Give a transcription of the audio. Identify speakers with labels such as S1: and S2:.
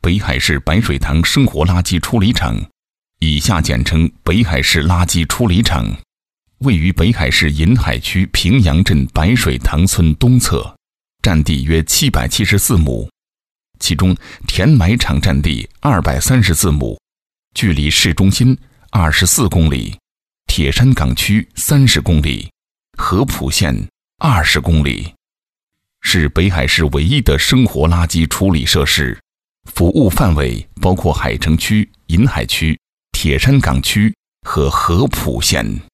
S1: 北海市白水塘生活垃圾处理厂，以下简称北海市垃圾处理厂，位于北海市银海区平阳镇白水塘村东侧，占地约774亩，其中填埋场占地234亩，距离市中心24公里，铁山港区30公里，合浦县20公里，是北海市唯一的生活垃圾处理设施，服务范围包括海城区、银海区、铁山港区和合浦县。